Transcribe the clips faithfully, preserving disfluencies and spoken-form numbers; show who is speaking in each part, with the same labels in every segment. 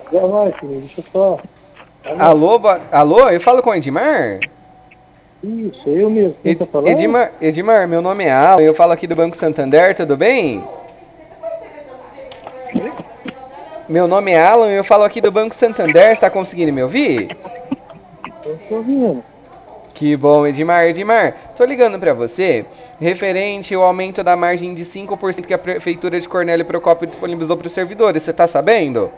Speaker 1: Já vai, filho, deixa eu só. Alô?
Speaker 2: Alô, boa- alô, eu falo com o Edmar?
Speaker 1: Isso, eu mesmo. Quem tá
Speaker 2: Ed-
Speaker 1: falando?
Speaker 2: Edmar, Edmar, meu nome é Alan, eu falo aqui do Banco Santander, tudo bem? Meu nome é Alan, eu falo aqui do Banco Santander, está conseguindo me ouvir?
Speaker 1: Eu tô ouvindo.
Speaker 2: Que bom, Edmar. Edmar, tô ligando para você referente ao aumento da margem de cinco por cento que a Prefeitura de Cornélio Procópio disponibilizou para os servidores, você tá sabendo?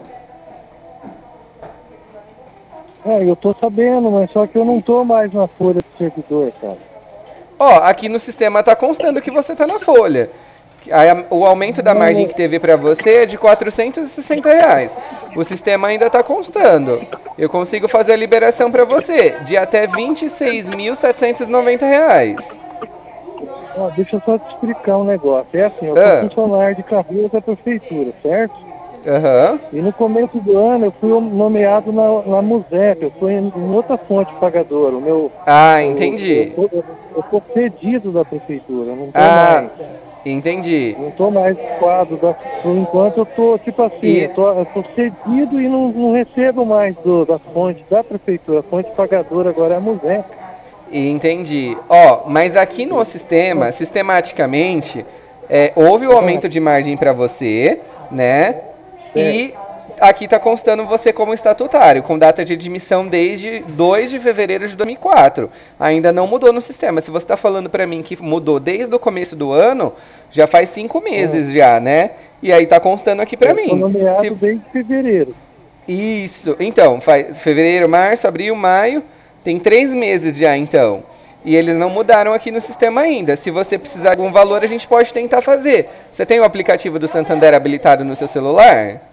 Speaker 1: É, eu tô sabendo, mas só que eu não tô mais na folha do servidor, cara.
Speaker 2: Ó, aqui no sistema tá constando que você tá na folha. Aí, a- o aumento da
Speaker 1: Não,
Speaker 2: margem que teve para você é de quatrocentos e sessenta reais. O sistema ainda está constando. Eu consigo fazer a liberação para você de até vinte e seis mil setecentos e noventa reais.
Speaker 1: ó, deixa eu só te explicar um negócio. É assim, eu sou
Speaker 2: Ah,
Speaker 1: funcionário de carreira da prefeitura, certo?
Speaker 2: aham.
Speaker 1: E no começo do ano eu fui nomeado na, na MUSEP, eu fui em, em outra fonte pagadora. O meu,
Speaker 2: Ah,
Speaker 1: o, eu,
Speaker 2: entendi.
Speaker 1: tô- eu, eu tô cedido da prefeitura, eu não tô
Speaker 2: Ah,
Speaker 1: mais.
Speaker 2: entendi.
Speaker 1: Não tô mais no quadro da. Por enquanto eu tô, tipo assim, eu
Speaker 2: E
Speaker 1: tô, eu tô cedido e não, não recebo mais do, da fonte da prefeitura. A fonte pagadora agora é a MUSEP.
Speaker 2: E entendi. Ó, mas aqui no sistema, sistematicamente, é, houve o
Speaker 1: Ah,
Speaker 2: aumento de margem para você, né?
Speaker 1: é.
Speaker 2: E aqui está constando você como estatutário, com data de admissão desde dois de fevereiro de dois mil e quatro. Ainda não mudou no sistema. Se você está falando para mim que mudou desde o começo do ano, já faz cinco
Speaker 1: Ah,
Speaker 2: meses já, né? E aí está constando aqui para
Speaker 1: eu sou
Speaker 2: mim. Se
Speaker 1: nomeado desde fevereiro.
Speaker 2: isso. Então, faz fevereiro, março, abril, maio. Tem três meses já, então. E eles não mudaram aqui no sistema ainda. Se você precisar de algum valor, a gente pode tentar fazer. Você tem o aplicativo do Santander habilitado no seu celular?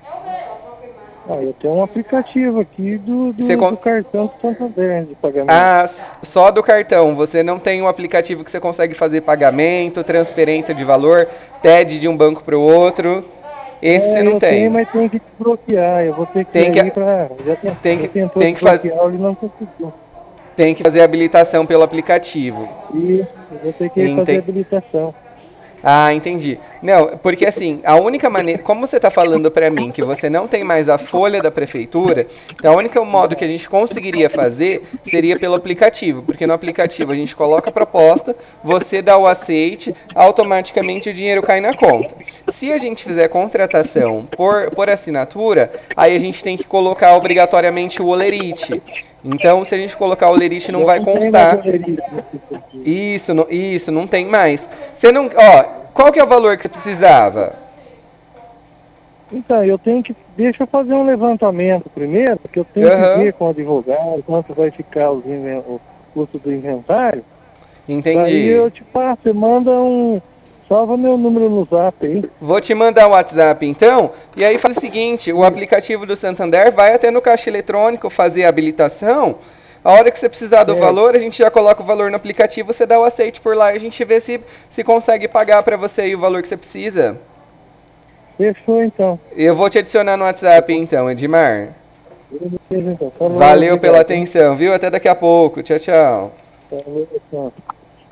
Speaker 1: Ah, eu tenho um aplicativo aqui do,
Speaker 2: Você
Speaker 1: do,
Speaker 2: con-
Speaker 1: do cartão do Santander de pagamento.
Speaker 2: ah, só do cartão. Você não tem um aplicativo que você consegue fazer pagamento, transferência de valor, T E D de um banco para o outro. Esse você
Speaker 1: É,
Speaker 2: não
Speaker 1: eu tenho,
Speaker 2: tem.
Speaker 1: mas tem que desbloquear. Eu vou ter que ir
Speaker 2: Tem que,
Speaker 1: aí pra. Já, ten-
Speaker 2: tem
Speaker 1: já
Speaker 2: que,
Speaker 1: tentou
Speaker 2: tem que, faz,
Speaker 1: desbloquear, ele não conseguiu.
Speaker 2: tem que fazer habilitação pelo aplicativo.
Speaker 1: Isso, eu vou ter que ir fazer
Speaker 2: Ente-
Speaker 1: habilitação.
Speaker 2: Ah, entendi. Não, porque assim, a única maneira, como você está falando para mim que você não tem mais a folha da prefeitura, então o único modo que a gente conseguiria fazer seria pelo aplicativo, porque no aplicativo a gente coloca a proposta, você dá o aceite, automaticamente o dinheiro cai na conta. Se a gente fizer contratação por, por assinatura, aí a gente tem que colocar obrigatoriamente o olerite. Então, se a gente colocar o olerite, não
Speaker 1: Eu
Speaker 2: vai
Speaker 1: não tenho mais
Speaker 2: constar.
Speaker 1: galeria nesse sentido.
Speaker 2: Isso, não, isso, não tem mais. Você não. Ó, qual que é o valor que você precisava?
Speaker 1: Então, eu tenho que. Deixa eu fazer um levantamento primeiro, porque eu tenho que
Speaker 2: Aham,
Speaker 1: ver com o advogado quanto vai ficar os inven- o custo do inventário. Daí
Speaker 2: entendi.
Speaker 1: eu te passo, você manda um. Salva meu número no zap aí.
Speaker 2: Vou te mandar o WhatsApp então, e aí faz o seguinte: o
Speaker 1: Isso.
Speaker 2: aplicativo do Santander vai até no caixa eletrônico fazer a habilitação. A hora que você precisar do
Speaker 1: Certo.
Speaker 2: valor, a gente já coloca o valor no aplicativo, você dá o aceite por lá e a gente vê se, se consegue pagar para você aí o valor que você precisa.
Speaker 1: Fechou então.
Speaker 2: Eu vou te adicionar no WhatsApp então, Edmar.
Speaker 1: Beleza, então. Falou,
Speaker 2: Valeu pela
Speaker 1: obrigado, hein?
Speaker 2: atenção, viu? Até daqui a pouco. Tchau, tchau.
Speaker 1: Falou, tchau.